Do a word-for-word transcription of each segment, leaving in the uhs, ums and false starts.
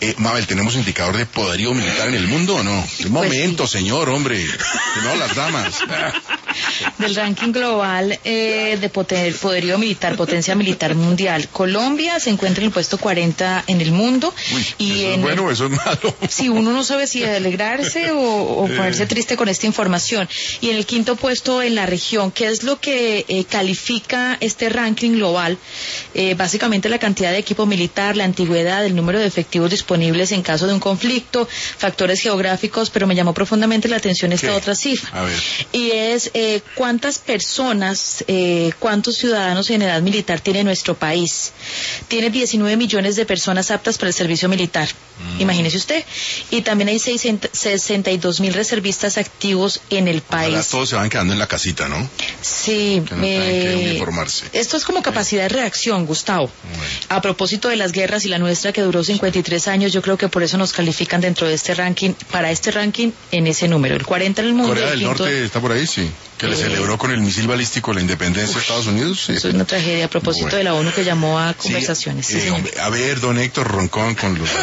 Eh, Mabel, ¿tenemos indicador de poderío militar en el mundo o no? Un momento, pues sí. Señor, hombre. Que no, las damas. Del ranking global eh, de poder, poderío militar, potencia militar mundial, Colombia se encuentra en el puesto cuarenta en el mundo. Uy, y ¿eso en es bueno el, o eso es malo? Si uno no sabe si alegrarse o, o ponerse triste con esta información. Y en el quinto puesto en la región, ¿qué es lo que eh, califica este ranking global? Eh, básicamente la cantidad de equipo militar, la antigüedad, el número de efectivos disponibles en caso de un conflicto, factores geográficos, pero me llamó profundamente la atención esta ¿Qué? otra cifra. A ver. Y es eh, cuántas personas, eh, cuántos ciudadanos en edad militar tiene nuestro país. Tiene diecinueve millones de personas aptas para el servicio militar. Mm. Imagínese usted. Y también hay sesenta y dos mil reservistas activos en el país. Ojalá todos se van quedando en la casita, ¿no? Sí. Que no eh, que uniformarse. Esto es como capacidad de reacción, Gustavo. Bueno. A propósito de las guerras y la nuestra que duró cincuenta y tres años, yo creo que por eso nos califican dentro de este ranking, para este ranking en ese número, el cuarenta en el mundo. Corea del quinto... Norte está por ahí, sí. Que eh, le celebró con el misil balístico la independencia de Estados Unidos. Sí. Eso es una tragedia a propósito bueno. de la ONU que llamó a conversaciones. Sí, sí, eh, hombre, a ver, don Héctor Roncón con los...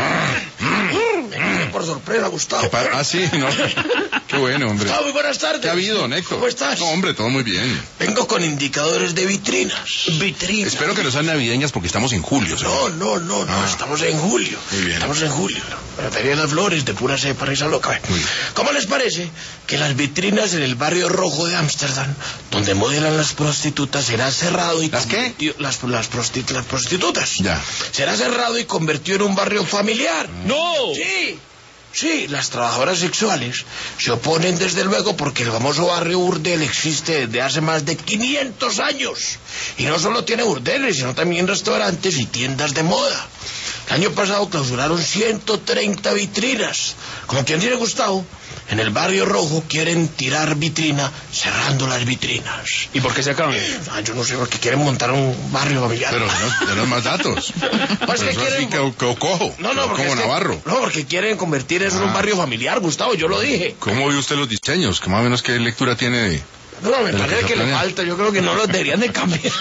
Por sorpresa, Gustavo. Ah, sí, no. Qué bueno, hombre. Gustavo, muy buenas tardes. ¿Qué ha habido, don Héctor? ¿Cómo estás? No, hombre, todo muy bien. Vengo con indicadores de vitrinas. Vitrinas. Espero que no sean navideñas porque estamos en julio, ¿sabes? No, no, no, no, ah. estamos en julio. Muy bien. Estamos en julio. La Feria de las Flores, de pura cepa, risa loca. ¿Cómo les parece que las vitrinas en el barrio rojo de Ámsterdam, donde modelan las prostitutas, será cerrado y... ¿Las qué? Las, las, prosti las prostitutas. Ya. Será cerrado y convertido en un barrio familiar. ¡No! Sí. Sí, las trabajadoras sexuales se oponen desde luego porque el famoso barrio burdel existe desde hace más de quinientos años. Y no solo tiene burdeles, sino también restaurantes y tiendas de moda. El año pasado clausuraron ciento treinta vitrinas. Como quien dice, Gustavo, en el barrio rojo quieren tirar vitrina cerrando las vitrinas. ¿Y por qué se acaban? Ah, yo no sé, porque quieren montar un barrio familiar. Pero no, denos más datos. Pues que quieren... que, que cojo, no, no, como Navarro. Que... No, porque quieren convertir eso ah. en un barrio familiar, Gustavo, yo lo dije. ¿Cómo ve usted los diseños? ¿Qué más o menos qué lectura tiene de...? No, me parece que, que le falta, yo creo que no los deberían de cambiar.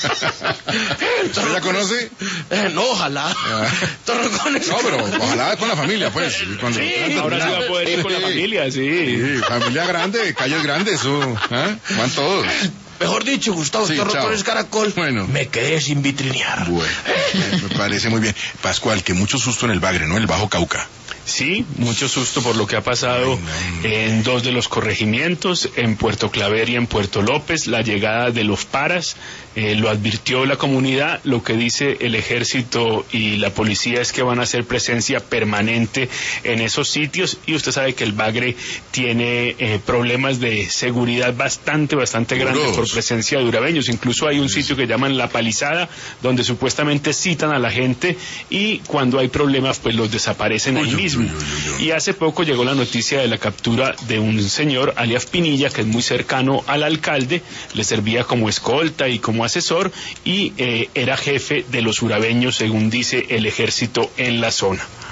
¿Usted la conoce? Eh, no, ojalá. Ah. No, pero ojalá con la familia, pues. Cuando sí, ahora sí va a poder ir con la familia, sí. Sí, familia grande, calles grandes, eso. ¿Eh? Van todos. Mejor dicho, Gustavo, sí, estos rotones caracol, bueno. me quedé sin vitrinear. Bueno, me parece muy bien. Pascual, que mucho susto en el Bagre, ¿no? El Bajo Cauca. Sí, mucho susto por lo que ha pasado Ay, no. en dos de los corregimientos, en Puerto Claver y en Puerto López, la llegada de los paras, eh, lo advirtió la comunidad, lo que dice el ejército y la policía es que van a hacer presencia permanente en esos sitios y usted sabe que el Bagre tiene eh, problemas de seguridad bastante, bastante grandes Uros. por presencia de urabeños, incluso hay un sitio que llaman La Palizada, donde supuestamente citan a la gente y cuando hay problemas pues los desaparecen ahí mismo. Y hace poco llegó la noticia de la captura de un señor, alias Pinilla, que es muy cercano al alcalde, le servía como escolta y como asesor, y eh, era jefe de los urabeños, según dice el ejército en la zona.